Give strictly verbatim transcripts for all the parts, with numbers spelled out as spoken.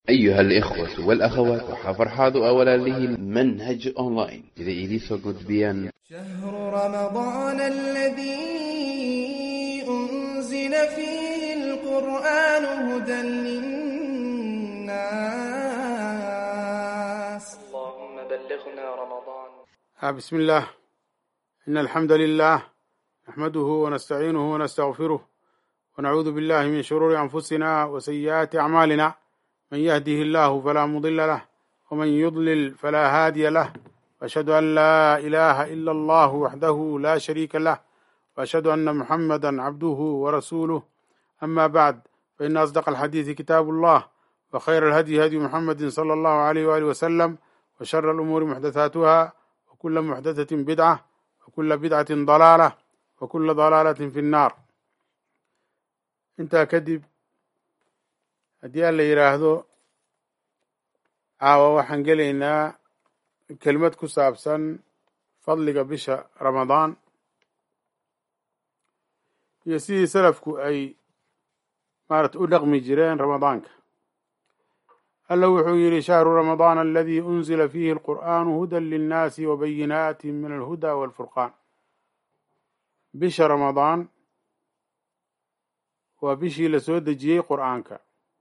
أيها الإخوة والأخوات وحفرحاض أولا له منهج أونلاين إذا إليسو قد بيان شهر رمضان الذي أنزل فيه القرآن هدى للناس اللهم بلغنا رمضان. بسم الله، إن الحمد لله نحمده ونستعينه ونستغفره ونعوذ بالله من شرور أنفسنا وسيئات أعمالنا، من يهده الله فلا مضل له ومن يضلل فلا هادي له، وأشهد أن لا إله إلا الله وحده لا شريك له، وأشهد أن محمدا عبده ورسوله. أما بعد، فإن أصدق الحديث كتاب الله، وخير الهدي هدي محمد صلى الله عليه وآله وسلم، وشر الأمور محدثاتها، وكل محدثة بدعة، وكل بدعة ضلالة، وكل ضلالة في النار. intaa kadib haddii aan la yidhaahdo caawa waxaan gelaynaa kelmad ku saabsan fadliga bisha ramadaan iyo sidii salafku ay maarata u dhaqmi jireen ramadaanka. alla wuxuu yidhi shahru ramadaan aladii unzila fiihi alqur'aanu hudan linnaasi wabayinaati min alhuda waalfurqaan. bisha ramadaan waa bishii la soo dejiyey qur'aanka,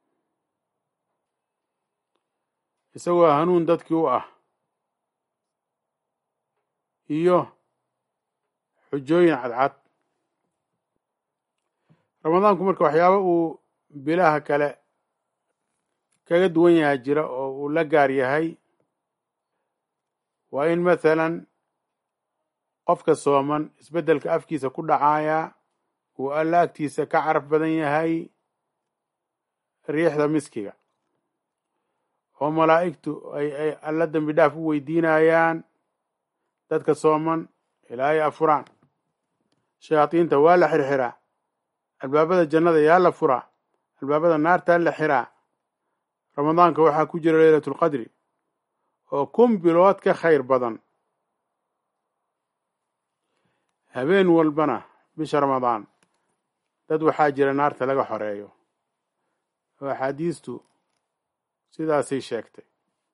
isagoo hanuun dadkii u ah iyo xujooyin cadcad. ramadaanku marka waxyaaba uu bilaha kale kaga duwan yahay jira oo uu la gaar yahay. waa in mathalan qofka sooman isbeddelka afkiisa ku dhacaaya uu alla agtiisa ka caraf badan yahay riixda miskiga, oo malaa'igtu ay ay alla dembi dhaaf u weydiinayaan dadka sooman ilaa ay afuraan. shayaadiinta waa la xirxiraa, albaabada jannada yaa la furaa, albaabada naartaa la xiraa. ramadaanka waxaa ku jira leylatulqadri oo kun bilood ka khayr badan. habeen walbana bisha ramadaan dad waxaa jira naarta laga xoreeyo, oo axaadiistu sidaasay sheegtay.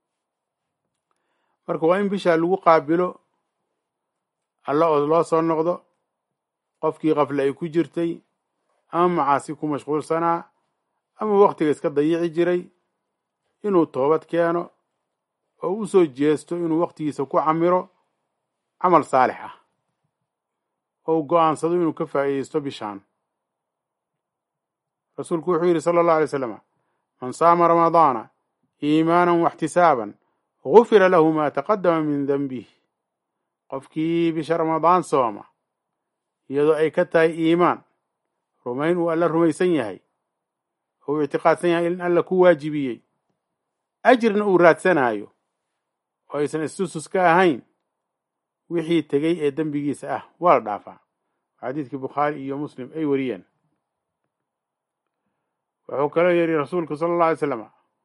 marka waa in bishaa lagu qaabilo alla oo loo soo noqdo qofkii qafle ay ku jirtay ama macaasi ku mashquulsanaa ama wakhtiga iska dayici jiray, inuu toobad keeno oo u soo jeesto inuu wakhtigiisa ku camiro camal saalix ah, oo u go'aansado inuu ka faa'iidaysto bishaan. rasuulku wuxuu yidhi sala allahu alay slam, man saama ramadaana iimaanan waxtisaaban gufira lahu maa taqadama min denbih. qofkii bisha ramadaan sooma iyadoo ay ka tahay iimaan, rumayn uu alla rumaysan yahay, oo uu ictiqaadsan yahay in alla ku waajibiyey, ajirna uu raadsanayo oo aysan istusus ka ahayn, wixii tegey ee dembigiisa ah waa la dhaafaa. xadiidkii bukhaari iyo muslim ay wariyeen. wuxuu kaloo yidhi rasuulku sala allahu alay slam,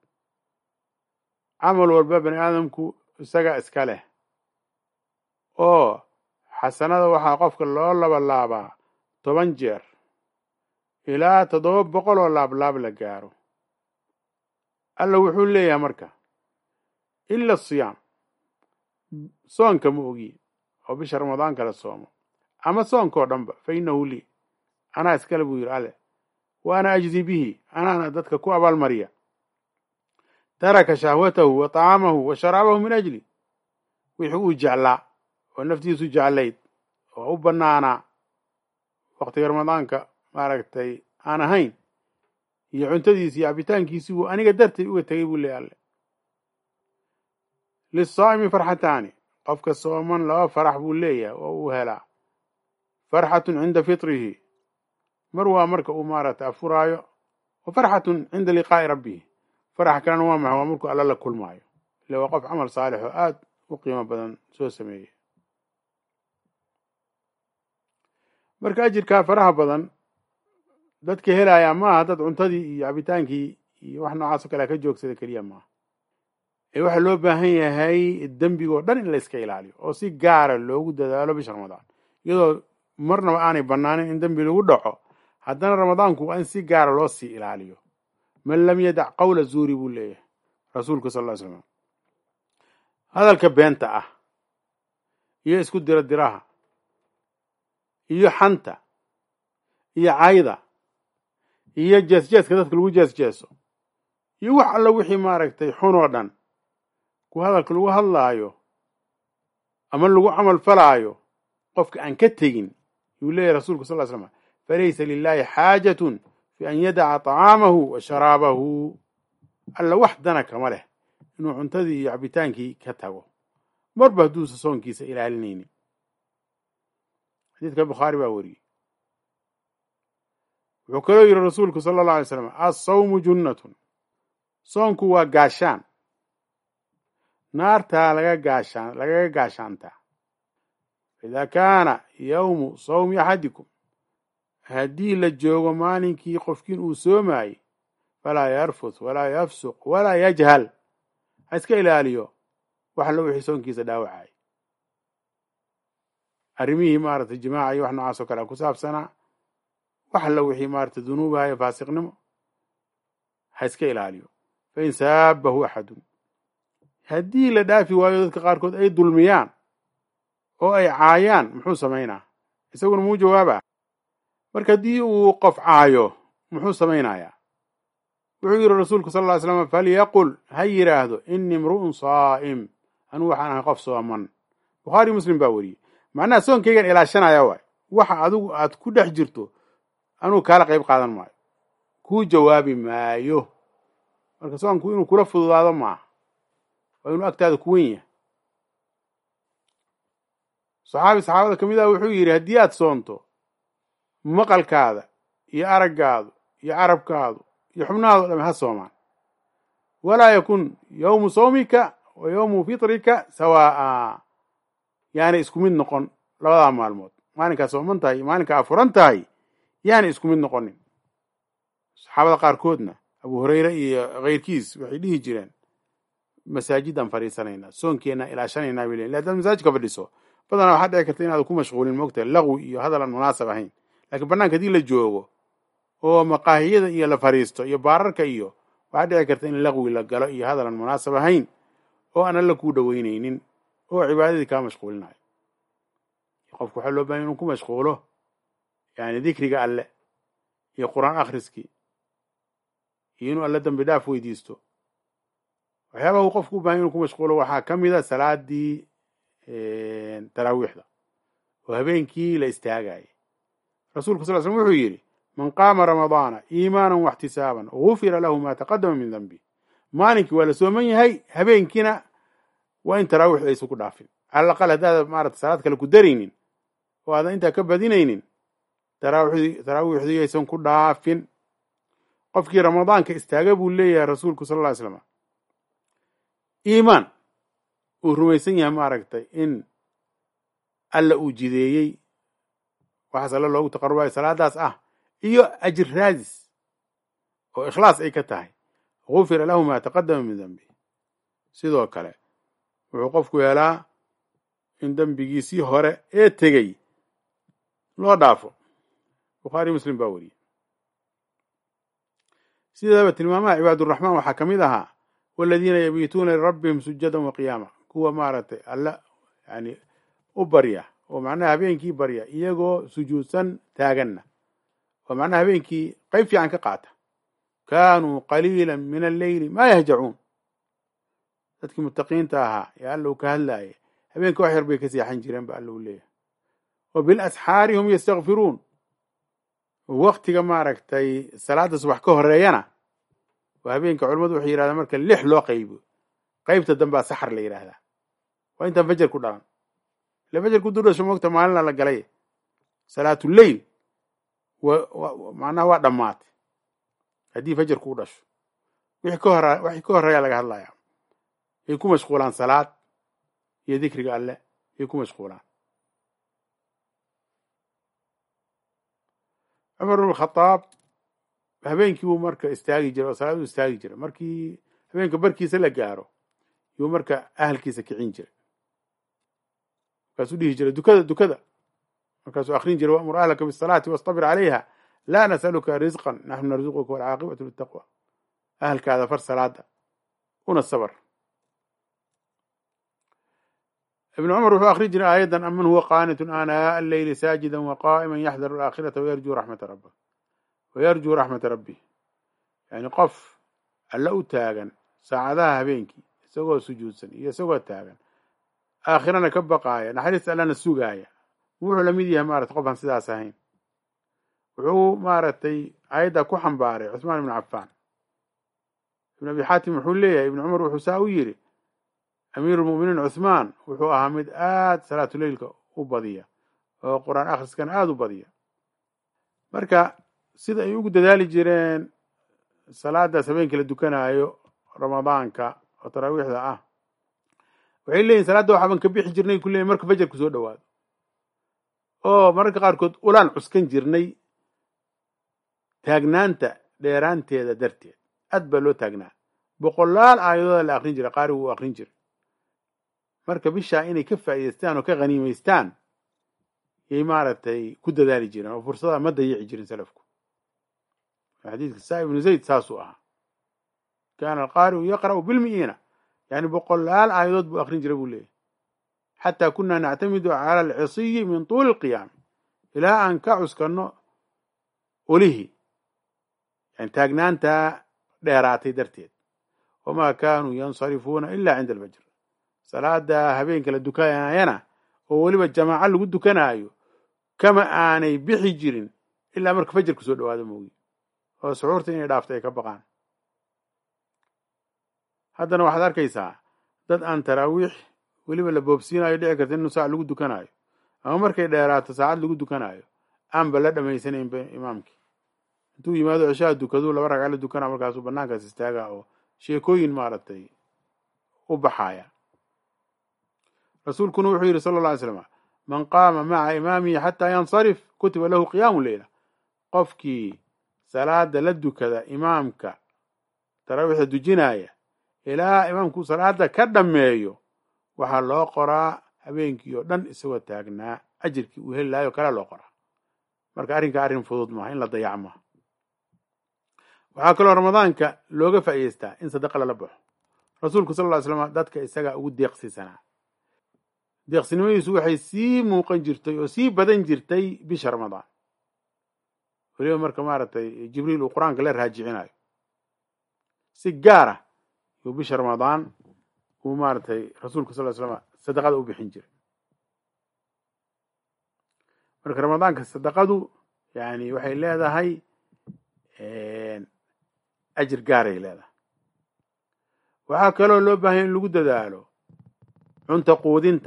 camal walba bani aadamku isaga iska leh, oo xasanada waxaa qofka loo labalaabaa toban jeer ilaa toddoba boqol oo laablaab la gaaro. alla wuxuu leeyahay marka ila siyaam, soonka ma ogi oo bisha ramadaan kala soomo, ama soonkoo dhanba, fa innahu lii, anaa iskale buu yidhi alle, wa ana ajzi bihi, anaana dadka ku abaalmariya. taraka shahwatahu wa tacaamahu wa sharaabahu min ajli, wixii uu jeclaa oo naftiisu jeclayd oo u bannaanaa wakhtiga ramadaanka maaragtay aan ahayn, iyo cuntadiisi iyo cabitaankiisi wuu aniga dartay uga tegay buu leeyahy alle. lisaa'imi farxataani, qofka sooman laba farax buu leeyahay oo uu helaa. farxatun cinda fitrihi, mar waa marka uu maaragtay afuraayo, wa farxatun cinda liqaa'i rabbihi, farax kalena waa maxa waa markuu alla la kulmaayo, ille waa qof camal saalix oo aad u qiimo badan soo sameeyey. marka ajirkaa faraha badan dadka helayaa maaha dad cuntadii iyo cabitaankii iyo wax noocaas oo kale ka joogsada keliya maaha, ee waxaa loo baahan yahay dembigoo dhan in la iska ilaaliyo oo si gaara loogu dadaalo bisha ramadaan, iyadoo marnaba aanay bannaanin in dembi lagu dhaco. haddana ramadaanku waa in si gaara loo sii ilaaliyo. man lam yadac qawla zuuri buu leeyahay, rasuulka sal ll slam hadalka beenta ah iyo isku dira diraha iyo xanta iyo cayda iyo jeesjeeska dadka lagu jeesjeeso iyo wax alla wixii maaragtay xun oo dhan ku hadalka lagu hadlaayo ama lagu camal falaayo qofka aan ka tegin yuu leeyahy rasuulku sal ll slam falaysa lilahi xaajatun fi an yadaca طacaamahu wa sharaabahu alla wax dana kama leh inuu cuntadii iyo cabitaankii ka tago marba hadduusa soonkiisa ilaalinaynin xadiidka bukhaari baa wariyey wuxuu kaloo yidhi rasuulku sala allahu alay slam assawmu junnatun soonku waa gaashaan naartaa laga gaashaan lagaga gaashaantaa idaa kaana yawmu sawmi axadikum haddii la joogo maalinkii qofkiin uu soomaayey falaa yarfuth walaa yafsuq walaa yajhal ha iska ilaaliyo wax allo wixii soonkiisa dhaawacay arrimihii maaragtay jimaaca iyo wax noocaas oo kale ku saabsanaa wax allo wixii maaragtay dunuubaha iyo faasiqnimo ha iska ilaaliyo fain saabahu axadun haddii la dhaafi waayo dadka qaarkood ay dulmiyaan oo ay caayaan muxuu samaynaa isaguna muu jawaabaa marka haddii uu qof caayo muxuu samaynayaa wuxuu yidhi rasuulku sal ll ly slam falyaqul ha yidhaahdo ini imru'un saa'im anuu waxaan ahay qof sooman bukhaari muslim baa weriyey macnaha soonkaygan ilaashanaya waay waxa adigu aad ku dhex jirto anuu kaala qayb qaadan maayo kuu jawaabi maayo marka soonku inuu kula fududaado maaha waa inuu agtaada ku wen yahay saxaabi saxaabada ka mid ah wuxuu yidhi haddii aad soonto maqalkaada iyo araggaadu iyo carabkaadu iyo xubnahaado dhame ha soomaan walaa yakun yawmu sawmika wa yawmu fitrika sawaa'a yaani isku mid noqon labadaa maalmood maalinkaa sooman tahay iyo maalinkaa afuran tahay yaani isku mid noqonin saxaabada qaarkoodna abu hurayre iyo keyrkiis waxay dhihi jireen masaajidaan fadhiisanaynaa soonkeenna ilaashanaynaa bay leeyiin ila hadaad masaajidka fadhiso badanaa waxaa dhici karta inaad ku mashquulin moogtahay laqwi iyo hadal aan munaasab ahayn laakiin bannaanka haddii la joogo oo maqaahiyada iyo la fadhiisto iyo baararka iyo waxaa dhici karta in laqwi la galo iyo hadal aan munaasab ahayn oo aan alla kuu dhoweynaynin oo cibaadadii kaa mashquulinayo qofku waxaa loo bahan inuu ku mashquulo yani dikriga alle iyo qur'aan akhriskii iyo inuu alle dambi dhaaf weydiisto waxyaabaha uu qofku u bahan inuu ku mashquulo waxaa ka mid a salaadii taraawiixda oo habeenkii la istaagayay rasuulku sal l slm wuxuu yidhi man qaama ramadaana iimaanan waxtisaaban gufira lahu maa taqadama min danbi maalinkii waa la sooman yahay habeenkiina waa in taraawiixda aysan ku dhaafin cala aqal haddaada maarata salaad kale ku daraynin oo aadan intaa ka badinaynin taraawiixdii aysan ku dhaafin qofkii ramadaanka istaaga buu leeyahay rasuulku sal ll ly slam iimaan uu rumaysan yahay maaragtay in alla uu jideeyey waxaas alla loogu taqarubayo salaadaas ah iyo ajir raadis oo ikhlaas ay ka tahay gufira lahu maa taqadama min dambi sidoo kale wuxuu qofku helaa in dembigiisii hore ee tegey loo dhaafo bukhaari muslim baa weriyey sidaaba tilmaamaha cibaaduraxmaan waxaa ka mid ahaa waladiina yabiituuna lirabbihim sujadan wa qiyaama kuwa maaragtay alla yani u barya oo macnaha habeenkii barya iyagoo sujuudsan taaganna oo macnaha habeenkii qayb fiican ka qaata kaanuu qaliila min alleyli maa yahjacuun dadkii muttaqiinta ahaa ee alla uu ka hadlaayay habeenka wax yar bay ka seexan jireen ba alla u leeyahay wa bilasxaari hum yastakfiruun waktiga maaragtay salaada subax ka horeeyana waa habeenka culimmadu waxay yidhahdaan marka lix loo qaybo qaybta dambaa saxar la yidhaahdaa waa intaan fajar ku dhalan ila fajarku duu dhasho moogta maalina la galay salaatuleyl macnaha waa dhammaatay haddii fajarku u dhasho wixii ka hor wixii ka horeeyaa laga hadlaya ay ku mashquulaan salaad iyo dikriga alle ay ku mashquulaan cumar bn khadaab habeenkii buu marka istaagi jiray oo salaad u istaagi jiray markii habeenka barkiisa la gaaro yuu marka ahalkiisa kicin jiray markaasuu dhihi jiray dukada dukada markaasuu akrin jiray wamur ahlaka bisalaati wastabir calayha laa nas'aluka risqan naxnu narzuquka walcaaqibatu litaqwa ahalkaada far salaada una sabar. ibn cumar wuxuu akri jiray aayaddan aman huwa qaanitun aanaa alleyli saajidan waqaa'iman yaxdaru alaakhirata wayarjuu raxmata rabbih wayarjuu raxmata rabbih, yani qof alla u taagan saacadaha habeenkii isagoo sujuudsan iyo isagoo taagan, aakhirana ka baqaaya, naxariista allana sugaaya, wuxuu lamid yahay maarata qof aan sidaas ahayn. wuxuu maaragtay aayadda ku xambaaray cusmaan ibnu cafaan. ibn abi xaatim wuxuu leeyahay ibn cumar wuxuu saa u yidhi, amiirulmu'miniin cusmaan wuxuu ahaa mid aad salaatuleylka u badiya oo qur-aan akhriskana aada u badiya. marka sida ay ugu dadaali jireen salaadaas habeenkii la dukanaayo ramadaanka oo taraawiixda ah, waxay leeyihin salaadda waxaaban ka bixi jirnay ku leeyihin marka fajarku soo dhowaado, oo mararka qaarkood ulaan cuskan jirnay taagnaanta dheeraanteeda darteed. aad baa loo taagnaa, boqolaal aayadooda la akrin jiray, qaari wuu akrin jiray. marka bishaa inay ka faa'idaystaan oo ka haniimaystaan yay maaragtay ku dadaali jireen oo fursada ma dayici jirin salafku. xadiidka saa ibnu zayd saasuu ahaa, kaana alqaari'u yaqra'u bilmi'iina, yani boqolaal aayadood buu akrin jiray buu leeyahy. xataa kunaa nactamidu cala alcisiyi min tuuli alqiyaam, ilaa aan ka cuskanno olihii, yani taagnaantaa dheeraatay darteed. wamaa kaanuu yansarifuuna ila cinda alfajr, salaada habeenka la dukanayana oo weliba jamaaco lagu dukanaayo kama aanay bixi jirin ilaa marka fajarku soo dhawaado moogi, oo suxuurta inay dhaafto ay ka baqaan. haddana waxaad arkaysaa dad aan taraawiix weliba la boobsiinayo dhici karta inuu saac lagu dukanaayo, ama markay dheeraato saacad lagu dukanaayo aanba la dhamaysanaynba imaamkii. intuu yimaado cishaha dukaduu laba ragca la dukanaa, markaasuu banaankaas istaagaa oo sheekooyin maaragtay u baxaaya. rasuulkuna wuxuu yidhi sala alla alay slam, man qaama maca imaamihi xataa yansarif kutiba lahu qiyaamu leyla. qofkii salaada la dukada imaamka taraawiixda dujinaaya ilaa imaamkuu salaada ka dhammeeyo, waxaa loo qoraa habeenkii oo dhan isagoo taagnaa ajirkii uu heli lahayo kale loo qoraa. marka arrinka arrin fudud maaha, in la dayac maaha. waxaa kaloo ramadaanka looga faa'idaystaa in sadaqa lala baxo. rasuulku sal lla ly slam dadka isagaa ugu deeqsiisanaa. deeqsinimadiisu waxay sii muuqan jirtay oo sii badan jirtay bisha ramadaan, weliba marka maaragtay jibriil uu qur-aanka la raajicinayo. si gaar ah yuu bisha ramadaan uu maaragtay rasuulka sal ly slam sadaqada u bixin jiray. marka ramadaanka sadaqadu yani waxay leedahay ajir gaaray leedahay. waxaa kaloo loo baahanya in lagu dadaalo cunta quudinta.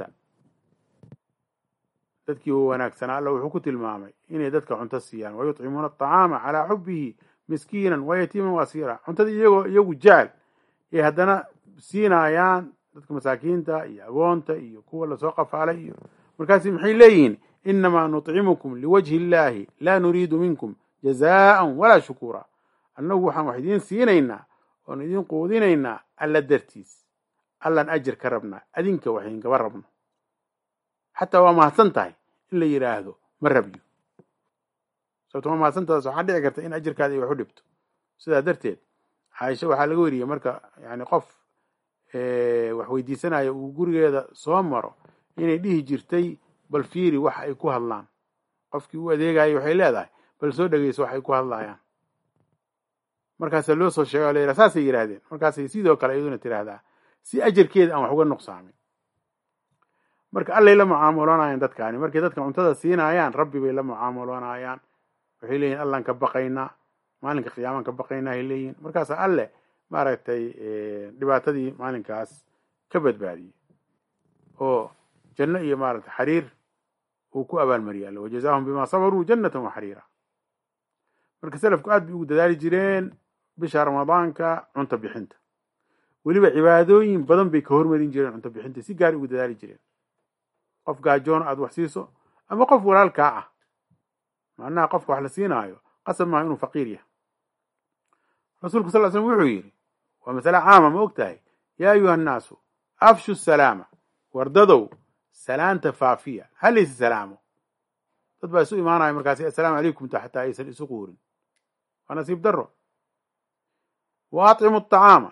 dadkii u wanaagsanaa alla wuxuu ku tilmaamay inay dadka cunto siiyaan, wayuطcimuuna aطacaama calaa xubihi miskiinan wayatiiman waasiira. cuntada iyagoo iyagu jecel ay haddana siinaayaan dadka masaakiinta iyo agoonta iyo kuwa lasoo qafaalay iyo markaasi maxay leeyihiin, inamaa nuطcimukum liwajhi illaahi laa nuriidu minkum jazaa'an walaa shukuura. annagu waxaan wax idiin siinaynaa oon idiin quudinaynaa alla dartiis, allaan ajir ka rabnaa, adinka wax idinkaba rabno. xataa waa mahadsan tahay in la yidhaahdo ma rabyo, sababto ma mahadsantaas waxaa dhici karta in ajirkaada ay wax u dhibto. sidaa darteed caaisha waxaa laga weriyey marka yani qof wax weydiisanayo uu gurigeeda soo maro inay dhihi jirtay bal fiiri wax ay ku hadlaan. qofkii u adeegayay waxay leedahay bal soo dhegeyso wax ay ku hadlayaan. markaasaa loo soo sheega o la yidhaha saasay yidhahdeen. markaasay sidoo kale iyaduna tiraahdaa si ajarkeeda aan wax uga nuqsaamin. marka allay la mucaamaloonayaan dadkaani. markay dadka cuntada siinayaan rabbi bay la mucaamaloonayaan. waxay leeyihin allaan ka baqaynaa, maalinka qiyaamaan ka baqaynaa ay leeyihin. markaasa alle maaragtay dhibaatadii maalinkaas ka badbaadiyey oo janno iyo maaragtay xariir uu ku abaalmariyay alle, wajazaahum bimaa sabaruu jannatan wa xariira. marka salafku aad bay ugu dadaali jireen bisha ramadaanka cunto bixinta. weliba cibaadooyin badan bay ka hormarin jireen cunto bixinta, si gaari ugu dadaali jireen. qof gaajoon aad wax siiso ama qof walaalkaa ah, macnaha qofka wax la siinaayo qasab maaha inuu faqiir yahay. rasuulku sal l slam wuxuu yidhi, waa masale caama ma og tahay, yaa ayuha annaasu afshu salaama, wardadow salaanta faafiya, halaysi salaamo. dad baa isu imaanaya markaasi assalaamu calaykum ta xataa aysan isu quurin, waa nasiib daro. wa atcimu aطacaama,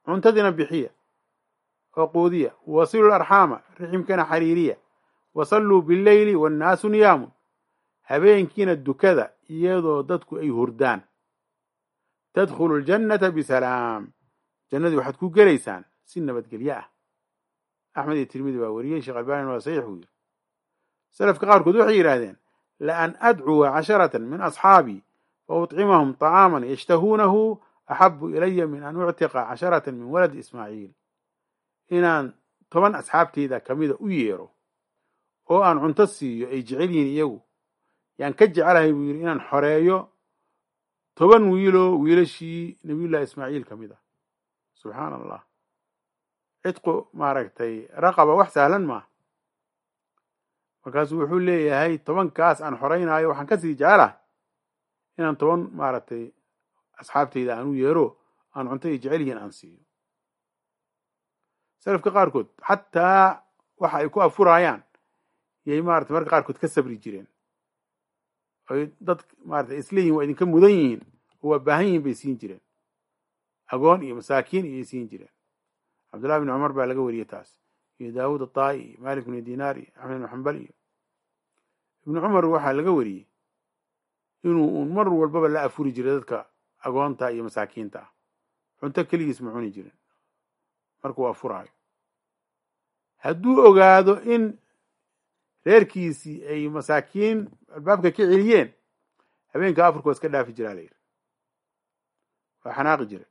cuntadiina bixiya oo quudiya, wasilu larxaama riximkana xariiriya, wasalluu bileyli wannaasu niyaamun habeenkiina dukada iyadoo dadku ay hurdaan, tadkhulu ljannata bisalaam jannadii waxaad ku gelaysaan si nabadgelyo ah. axmed iyo tirmidi baa wariyey, sheekh albanin waa saxiix buu yiri. salafka qaarkood waxay yidhaahdeen laan adcuwa casharatan min asxaabii fa uطcimahum طacaaman yashtahuunahu axabu ilaya min an uctiqa casharatan min waladi ismaaciil. inaan toban asxaabteyda kamida u yeero oo aan cunto siiyo ay jecel yihiin iyagu yaan ka jecelahay buu yidhi inaan xoreeyo toban wiiloo wiilashii nabiyullahi ismaaciil ka mid ah. subxaana allah, cidqu maaragtay raqaba wax sahlan maaha. markaasuu wuxuu leeyahay tobankaas aan xoreynaayo waxaan kasii jecelahay inaan toban maaragtay asxaabteyda aan u yeero aan cunto ay jecel yihiin aan siiyo. salafka qaarkood xataa waxa ay ku afurayaan yay maarata marka qaarkood ka sabri jireen, oy dad maarata isleeyihin waa idinka mudan yihiin oo waa baahan yihiin bay siin jireen. agoon iyo masaakiin iyay siin jireen. cabdullahi bni cumar baa laga wariyey taas, iyo daawuud aطaa'i iyo malik bni dinaar iyo axmed bn xambal iyo ibnu cumar waxaa laga wariyey inuu uun mar walbaba la afuri jiray dadka agoonta iyo masaakiinta ah, cunto keligiis ma cuni jirin markuu afuraayo. hadduu ogaado in reerkiisii ay masaakiin albaabka ka celiyeen, habeenka afurka waa iska dhaafi jiraa layidhi, waa xanaaqi jiray.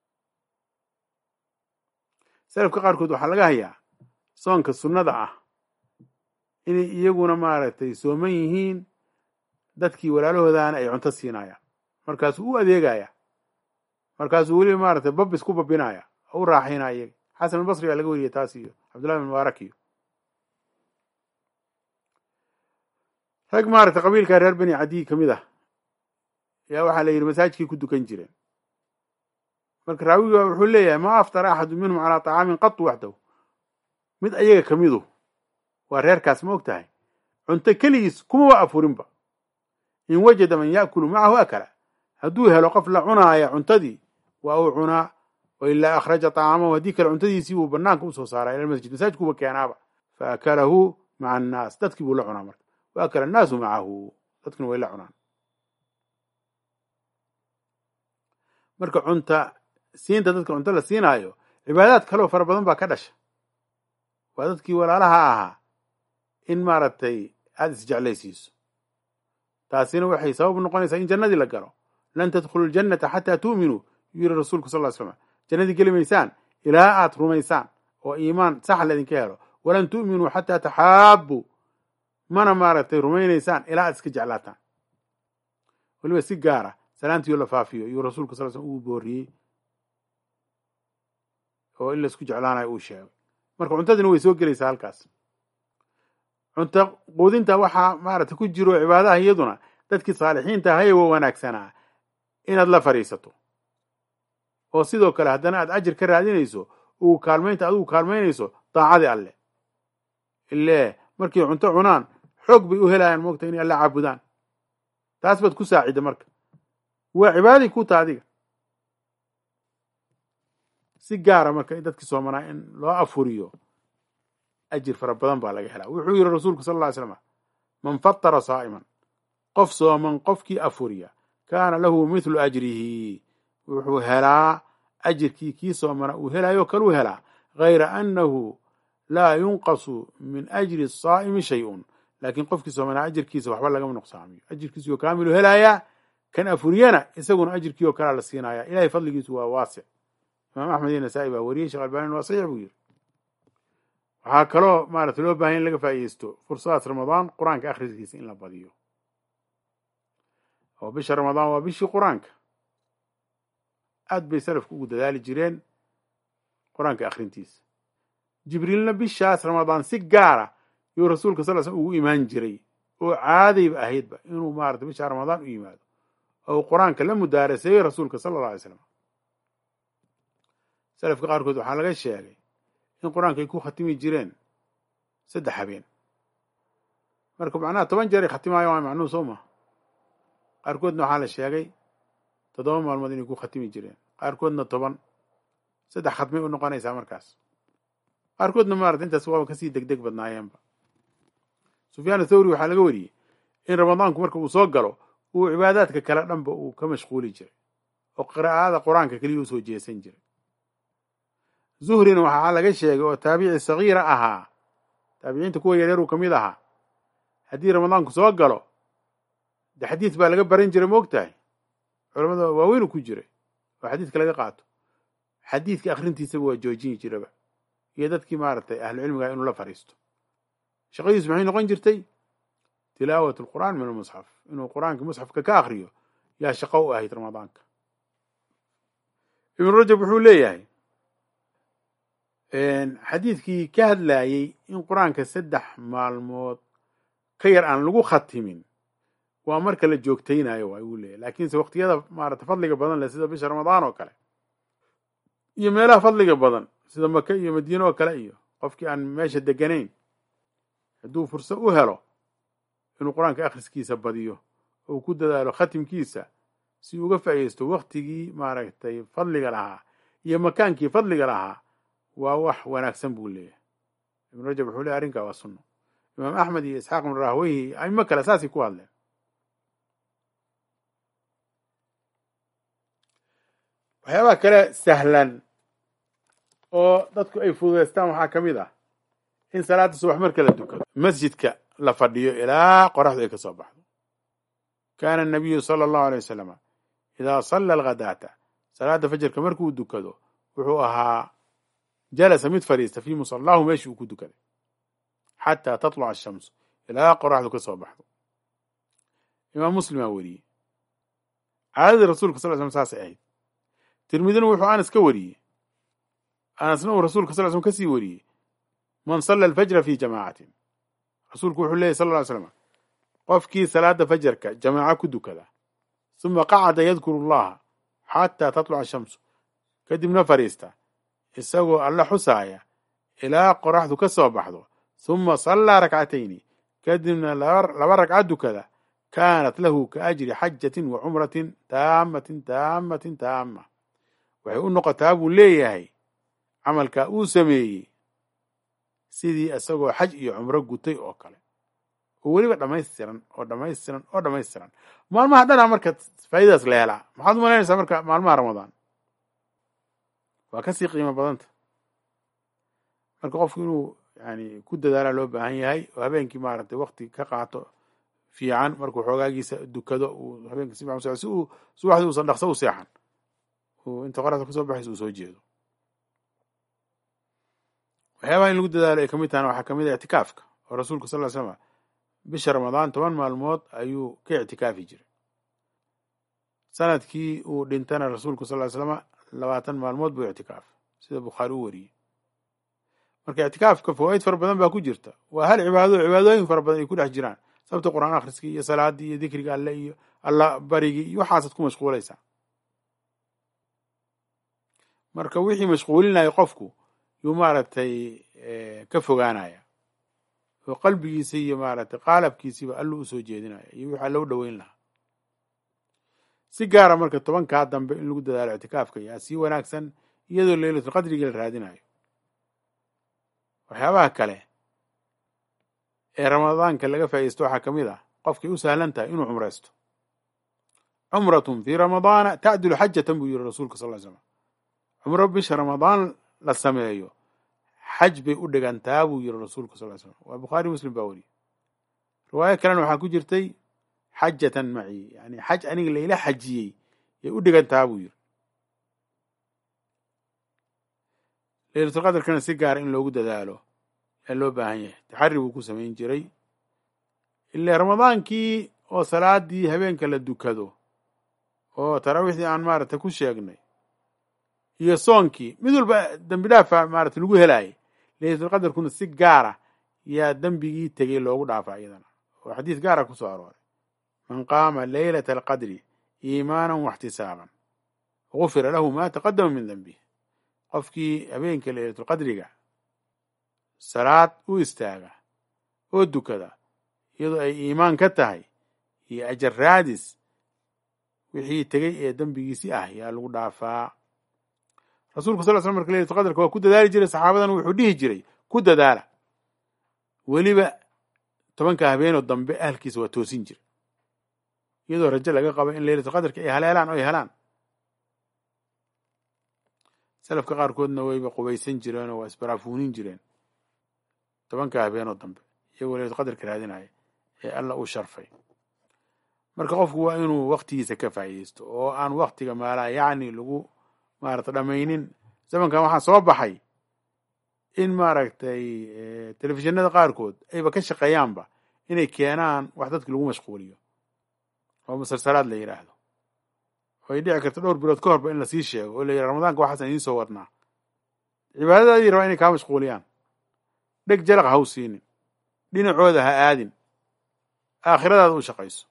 salafka qaarkood waxaa laga hayaa soonka sunnada ah inay iyaguna maaragtay sooman yihiin, dadkii walaalahoodaana ay cunto siinayaan, markaasuu u adeegaya, markaasuu weliba maaragtay babis ku babinaya oo u raaxaynaya iyaga. xasan albasri baa laga wariyey taas iyo cabdullahi bin mubaarak iyo rag maaragtay qabiilka reer bani cadiy ka mid ah yaa waxaa la yidhi masaajidkii ku dukan jireen. marka raawiga wuxuu leeyahay ma aftara axadu minhum calaa طacaamin qatu waxdahu. mid ayaga ka midu waa reerkaas ma og tahay cunto keligiis kumaba afurinba. in wajada man yaakulu macahu akala, hadduu helo qof la cunaaya cuntadii waa uu cunaa, wailaa akhraja طacaamahu, haddii kale cuntadiisii uu banaanka usoo saaraa ila masjid, masaajidkuba keenaaba, faakalahu maca annaas, dadkii buu la cunaa marka, waakala annaasu macahu, dadkuna way la cunaan. marka cunta siinta dadka cunto la siinaayo cibaadaad kaleo fara badan baa ka dhasha. waa dadkii walaalaha ahaa in maaragtay aada isjeclaysiiso, taasina waxay sabab noqonaysaa in jannadii la galo. lan tadkhulu ljannata xataa tu'minuu yuu yiri rasuulku sal ly slam, jannadii geli maysaan ilaa aad rumaysaan oo iimaan sax laydinka helo. walan tu'minuu xataa taxaabbuu, mana maaragtay rumaynaysaan ilaa aad iska jeclaataan. weliba si gaara salaantiyo la faafiyo yuu rasuulku sal l slam ugu booriyey oo in laisku jeclaanayo uu sheegay. marka cuntadina way soo gelaysaa halkaas. cunto quudinta waxaa maaragtay ku jiro cibaadaha iyaduna dadkii saalixiinta ahaye wa wanaagsanaa inaad la fadhiisato, oo sidoo kale haddana aad ajir ka raadinayso ugu kaalmaynta adigu kaalmaynayso daacadii alle. ile markay cunto cunaan xoog bay u helayaan moogta inay alle caabudaan, taas baad ku saacida. marka waa cibaadaday ku taa adiga. si gaara marka dadkii soomanaa in loo afuriyo ajir fara badan baa laga helaa. wuxuu yihi rasuulku sal lla ly slam, man fatara saa'iman, qof sooman qofkii afuriya, kaana lahu mithlu ajrihi, wuxuu helaa ajirkii kii soomana uu helayo kaluu helaa, gayra annahu laa yunqasu min ajri saa'imi shay-un. laakiin qofkii soomanaa ajirkiisa waxba lagama nuqsaamiyo, ajirkiisi oo kaamilu helayaa, kan afuriyana isaguna ajirkii oo kalaa la siinaya. ilahay fadligiisu waa waasic. imaam axmed iyo nasaa-i baa wariyey, sheekh albanin waa saxiix buu yiri. waxaa kaloo maarata loo baahanya in laga faa'iideysto fursadaas ramadaan qur-aanka akhriskiisa in la badiyo, oo bisha ramadaan waa bishii qur-aanka. aad bay salafku ugu dadaali jireen qur-aanka akhrintiisa. jibriilna bishaas ramadaan si gaara yuu rasuulka sal l slam ugu imaan jiray, oo caadayba ahaydba inuu maarata bisha ramadaan u yimaado oo qur-aanka la mudaaraseeyey rasuulka sala alla alay slam. salafka qaarkood waxaa laga sheegay in qur-aanka ay ku khatimi jireen saddex habeen. marka macnaha toban jeer ay khatimaayaan waa macnuhu soo maha. qaarkoodna waxaa la sheegay toddoba maalmood inay ku khatimi jireen, qaarkoodna toban, saddex khatmay u noqonaysaa markaas. qaarkoodna maarata intaas waaba kasii degdeg badnaayeenba. sufyaan athawri waxaa laga wariyey in ramadaanku marka uu soo galo uu cibaadaadka kale dhanba uu ka mashquuli jiray oo qiraa'ada qur-aanka keliya u soo jeesan jiray. zuhrina waxaa laga sheegay oo taabici sagiira ahaa, taabiciinta kuwa yaryar uu ka mid ahaa, haddii ramadaanku soo galo de xadiid baa laga baran jiray moogtahay, culamada waaweynu ku jiray oo xadiidka laga qaato, xadiidka akhrintiisaba waa joojin jiraba iyo dadkii maaragtay ahlucilmiga inuu la fariisto. shaqadiisu maxay noqon jirtay? tilaawat alqur'aan min almusxaf, inuu qur-aanka musxafka ka akriyo yaa shaqo u ahayd ramadaanka. ibnu rajab wuxuu leeyahay xadiidkii ka hadlayey in qur-aanka saddex maalmood ka yar aan lagu khatimin waa marka la joogtaynayo waa uu leeyahy, laakiinse waqtiyada maarata fadliga badan leh sida bisha ramadaan oo kale iyo meelaha fadliga badan sida maka iyo madiine oo kale iyo qofkii aan meesha deganayn hadduu fursad u helo inuu qur-aanka akhriskiisa badiyo oo ku dadaalo khatimkiisa si uga faa'iidaysto waqtigii maaragtay fadliga lahaa iyo makaankii fadliga lahaa, waa wax wanaagsan buu leeyahay. ibnu rajab wuxuu leeyahy arrinkaa waa sunno. imaam axmed iyo isxaaq ibnu rahweyhi aimo kale saasay ku hadleen. waxyaabaha kale sahlan oo dadku ay fududaystaan waxaa ka mid ah in salaada subax marka la dukado masjidka la fadhiyo ilaa qoraxdu ay ka soo baxdo. kaana anabiyu sala allahu alay wasalama idaa salla alghadaata, salaada fajarka markuu dukado wuxuu ahaa jalasa mid fadhiista fii musallaahu meeshii uu ku dukaday xataa tatluca ashamsu, ilaa qoraxdu ka soo baxdo. imaam muslimaa weriyey. caadadii rasuulka sal slam saasay ahayd. tirmidina wuxuu anas ka wariyey, anasna uu rasuulka sal slam kasii wariyey, man salla alfajra fii jamaacatin, rasuulku wuxuu leeyahy sal ly slam qofkii salaada fajarka jamaaco ku dukada uma qacada yadkuru allaha xataa tatluca ashamsu, kadibna fadhiista isagoo alla xusaaya ilaa qoraxdu ka soo baxdo, uma sallaa rakcatayni, kadibna laba ragca dukada, kaanat lahu ka ajri xajatin wa cumratin taamatin taamatin taama, waxay u noqotaa buu leeyahay camalkaa uu sameeyey sidii isagoo xaj iyo cumro gutay oo kale, oo weliba dhammaystiran oo dhammaystiran oo dhammaystiran. maalmaha dhanaa marka faa'iidadaas la helaa. maxaad u malaynaysaa marka maalmaha ramadaan waa kasii qiimo badanta. marka qofku inuu yani ku dadaalaa loo baahan yahay oo habeenkii maaragtay wakti ka qaato fiican markuu xoogaagiisa dukado uu habeenkii si fiican si uu subaxdii uusan dhaqso u seexan, uu inta qoraxda kasoo baxaysa uu soo jeedo. waxyaabaha in lagu dadaalo ay kamid tahana waxaa kamid ah ictikaafka, oo rasuulku sal ly slam bisha ramadaan toban maalmood ayuu ka ictikaafi jiray. sanadkii uu dhintana rasuulku sal ly slam labaatan maalmood buu ictikaaf, sida bukhaari u wariyey. marka ictikaafka fawaaid fara badan baa ku jirta. waa hal cibaado cibaadooyin fara badan ay ku dhex jiraan, sababta qur'aan akhriskii iyo salaadii iyo dikriga alle iyo alla barigii iyo waxaasaad ku mashquulaysaa. marka wixii mashquulinaya qofku yuu maaragtay ka fogaanaya oo qalbigiisa iyo maaragtay qaalabkiisiiba allu u soo jeedinaya iyo wixii alla u dhoweyn lahaa. si gaara marka tobankaa dambe in lagu dadaalo ictikaafka yaa sii wanaagsan, iyadoo laylatul qadrigii la raadinayo. waxyaabaha kale ee ramadaanka laga faa'iidaysto waxaa ka mid ah qofkay u sahlan tahay inuu cumraysto. cumratun fii ramadaana tacdilu xajatan buu yihi rasuulka sal ly slam. cumro bisha ramadaan la sameeyo xaj bay u dhigantaa buu yihi rasuulka sal ly slam. waa bukhaari muslim baa wariyey. riwaayo kalena waxaa ku jirtay xajatan maci, yani xaj aniga layla xajiyey yay u dhigantaa buu yihi. laylatulqadarkana si gaara in loogu dadaalo yaa loo baahan yahay. taxari buu ku samayn jiray. ilaa ramadaankii oo salaadii habeenka la dukado oo taraawiixdii aan maaragtay ku sheegnay iyo soonkii mid walba dembi dhaafa maaragtay lagu helaayay, laylatulqadarkuna si gaara yaa dembigii tegey loogu dhaafa iyadana, oo xadiis gaara ku soo arooray. man qaama laylata alqadri iimaanan waxtisaaban gufira lahu ma taqadama min dembih. qofkii habeenka laylatulqadriga salaad u istaaga oo dukada iyadoo ay iimaan ka tahay iyo ajar raadis, wixii tegey ee dembigiisii ah yaa lagu dhaafaa. rasuulku sal slam marka laylatul qadarka waa ku dadaali jiray, saxaabadan wuxuu dhihi jiray ku dadaala. weliba tobanka habeenoo dambe ahalkiisa waa toosin jira iyadoo rajo laga qabo in laylatul qadarka ay haleelaan oo ay helaan. salafka qaarkoodna wayba qubaysan jireen oo waa isbaraafuunin jireen tobanka habeenoo dambe iyagoo laylatul qadarka raadinaya ee alla uu sharfay. marka qofku waa inuu waktigiisa ka faa'iidaysto oo aan waktiga maalaa yacni lagu maarata dhamaynin. zamankan waxaa soo baxay in maaragtay telefishinada qaarkood ayba ka shaqeeyaanba inay keenaan wax dadka lagu mashquuliyo oo musalsalaad la yidhaahdo, oo ay dhici karto dhowr bilood ka horba in lasii sheego oo la yidhaha ramadaanka waxaasan idiin soo wadnaa. cibaadadaadii rabaa inay kaa mashquuliyaan, dheg jalaq ha u siinin, dhinacooda ha aadin, aakhiradaada u shaqayso.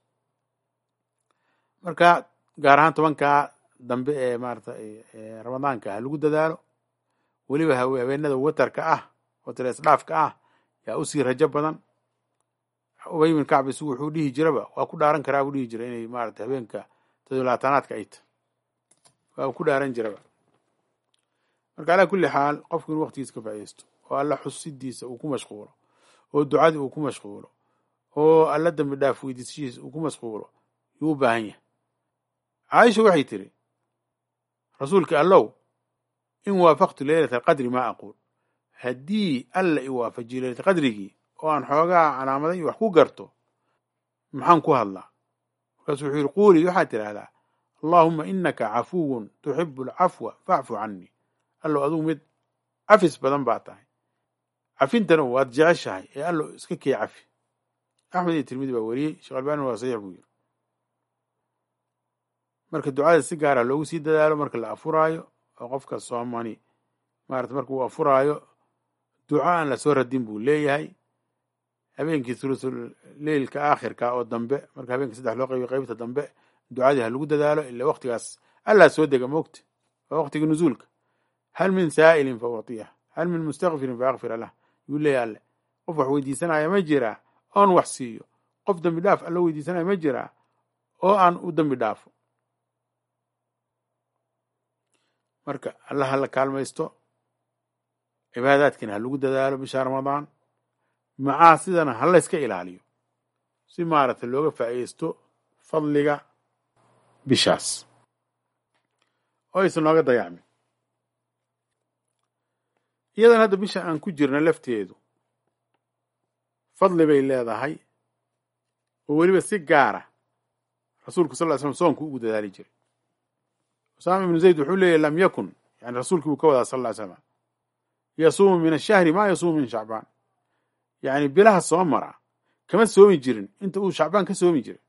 marka gaar ahaan tobankaa dambe ee maarata ramadaanka ha lagu dadaalo. weliba haweenada watarka ah oo tira isdhaafka ah yaa usii rajo badan. ubay bin kacb isagu wuxuu dhihi jiraba waa ku dhaaran karaa buu dhihi jira inay maarata habeenka todolaatanaadka ay tahay, waa ku dhaaran jiraba. marka alaa kulli xaal qofku inuu waqtigiisa ka faa'iidaysto oo alla xusidiisa uu ku mashquulo, oo ducadii uu ku mashquulo, oo alla dambi dhaaf weydiisashiisa uu ku mashquulo yuu u baahan yahay. caaisha waxay tiri rasuulka allow in waafaqtu leylata alqadri maa aquul, haddii alla i waafajiyo leylata qadrigii oo aan xoogaa calaamada iyo wax ku garto maxaan ku hadlaa? markaasuu wuxuu yidhi quulii waxaad tidhaahdaa allaahuma inaka cafuwun tuxibu alcafwa facfu canii. allow adugu mid cafis badan baa tahay, cafintana waad jeceshahay ee allow iska kee cafi. axmed iyo tirmidi baa weriyey, sheekh albani waa saxiix buu yidhi. marka ducada si gaara loogu sii dadaalo marka la afuraayo oo qofka soomani maarata marka uu afuraayo duco aan la soo radin buu leeyahay. habeenkii thuluthul leylka aakhirka oo dambe marka habeenkii saddex loo qaybiyo qaybta dambe ducadii ha lagu dadaalo ilaa waqtigaas allaa soo dega moogta waa waqtiga nuzuulka. hal min saa'ilin fa ucطiyah, hal min mustakfirin fa akfira lah yuu leeyahay alle. qof wax weydiisanaya ma jiraa oon wax siiyo? qof dambi dhaaf alla weydiisanaya ma jiraa oo aan u dambi dhaafo? marka alla ha la kaalmaysto, cibaadaadkiina ha lagu dadaalo bisha ramadaan, macaasidana ha la iska ilaaliyo si maaragtay looga faa'iidaysto fadliga bishaas oo aysan nooga dayacmin. iyadan hadda bisha aan ku jirna lafteedu fadli bay leedahay oo weliba si gaara rasuulku sal ly slam soonku ugu dadaali jiray. usaama ibnu zayd wuxuu leeyahy lam yakun, yani rasuulkii buu ka wadaa sal ly slam, yasuumu min ashahri maa yasuumu min shacbaan, yani bilaha soo mara kama soomi jirin inta uu shacbaan ka soomi jiray.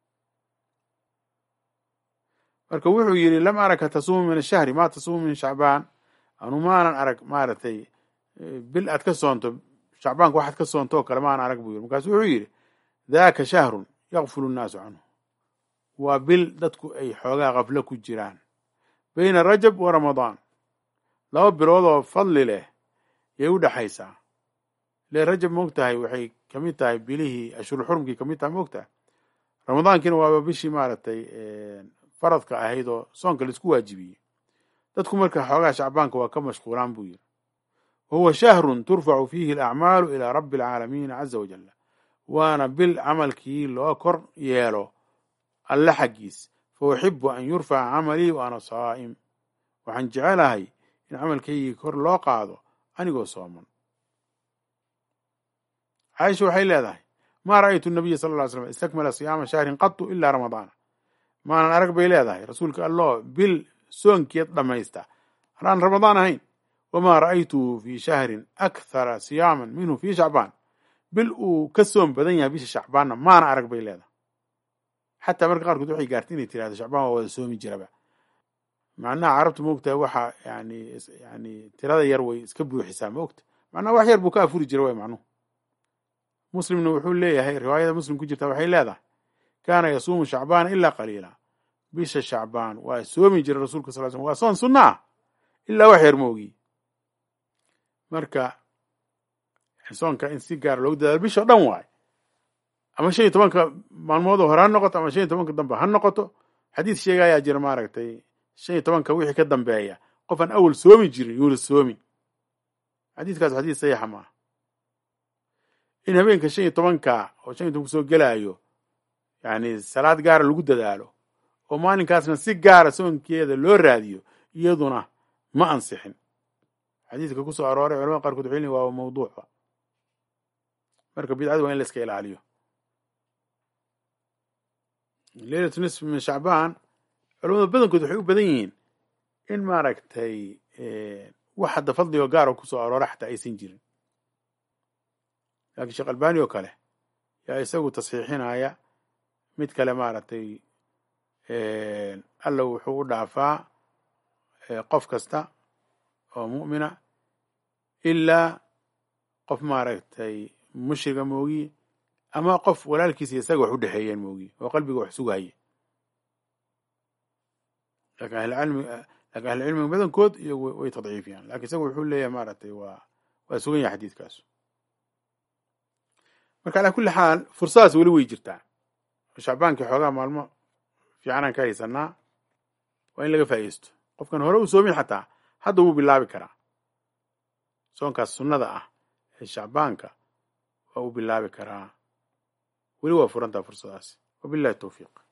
marka wuxuu yidhi lam araka tasuumu min ashahri maa tasuumu min shacbaan, anu maanan arag maaragtay bil aad ka soonto shacbaanka waxaad ka soonto oo kale maanan arag buu yidhi. markaasu wuxuu yidhi daaka shahrun yakfulu nnaasu canhu, waa bil dadku ay xoogaa kaflo ku jiraan. bayna rajab wa ramadaan, laba bilood oo fadli leh yay u dhexaysaa. le rajab moog tahay waxay kamid tahay bilihii ashhurul xurumkii kamid tahay moog tahay. ramadaankiina waaba bishii maaragtay faradka ahayd oo soonka laisku waajibiyey. dadku marka xoogaa shacbaanka waa ka mashquulaan buu yidhi. wahuwa shahrun turfacu fiihi alacmaalu ilaa rabbi alcaalamiin caza wajalla, waana bil camalkii loo kor yeelo alle xaggiis. fa uxibu an yurfaca camalii wa ana saa'im, waxaan jecelahay in camalkaygii kor loo qaado anigoo sooman. caaisha waxay leedahay maa ra'aytu nabiya sala lla ly slam istakmala siyaama shahrin qatu ilaa ramadaana, maanan arag bay leedahay rasuulka alloo bil soonkeed dhammaysta anaan ramadaan ahayn. wamaa ra'aytuhu fii shahrin akthara siyaaman minhu fii shacbaan, bil uu ka soom badan yahay bisha shacbaanna maana arag bay leedahay. xataa marka qaarkood waxay gaartay inay tirahdo shacbaan waa wada soomi jiraba. macnaha carabtu moogtahay waxa yani yani tirada yar way iska buuxisaa moogta, macnaha wax yar buu ka afuri jira way macnuhu. muslimna wuxuu leeyahay riwaayada muslim ku jirta waxay leedahay kaana yasuumu shacbaana ilaa qaliila, bisha shacbaan waa soomi jira rasuulka sal slam, waa soon sunna ah ilaa wax yar moogi. marka soonka in si gaara loogu dadaalo bisha o dhan waay, ama shan iyo tobanka maalmoodoo hore ha noqoto ama shan iyo tobanka dambe ha noqoto. xadiis sheegayaa jira maaragtay shan iyo tobanka wixii ka dambeeya qof aan awal soomi jirin yuuna soomin. xadiidkaas xadiis saxiixa maaha. in habeenka shan iyo tobanka oo shan iyo tobanka soo gelaayo yani salaad gaara lagu dadaalo oo maalinkaasna si gaara soonkeeda loo raadiyo iyaduna ma ansixin. xadiidka ku soo arooray culamada qaarkood waxay leeyihin waa mawduucba. marka bidcada waa in la iska ilaaliyo. leylatu nisf min shacbaan culamada badankood waxay u badan yihiin in maaragtay wax hadda fadligo gaar oo kusoo aroora xataa aysan jirin. laakiin sheekh albani oo kale yaa isagu tasxiixinaya mid kale maaragtay alla wuxuu u dhaafaa qof kasta oo mu'mina ilaa qof maaragtay mushriga moogiye ama qof walaalkiisa isaga wax u dhexeeyeen moogiye oo qalbiga wax sugahaya. laakiin ahlicilmi laakiin ahlicilmiga badankood iyagu way tadciifiyaan. laakiin isaga wuxuu leeyahay maaragtay waa waa sugan yahay xadiidkaas. marka calaa kulli xaal fursadaas weli way jirtaa. shacbaankii xoogaa maalmo fiicanaan ka haysanaa waa in laga faa'iisto. qofkan hore u soomin xataa hadda wuu bilaabi karaa. soonkaas sunnada ah ee shacbaanka waa uu bilaabi karaa. weli waa furantaa fursadaas. wabillahi tawfiiq.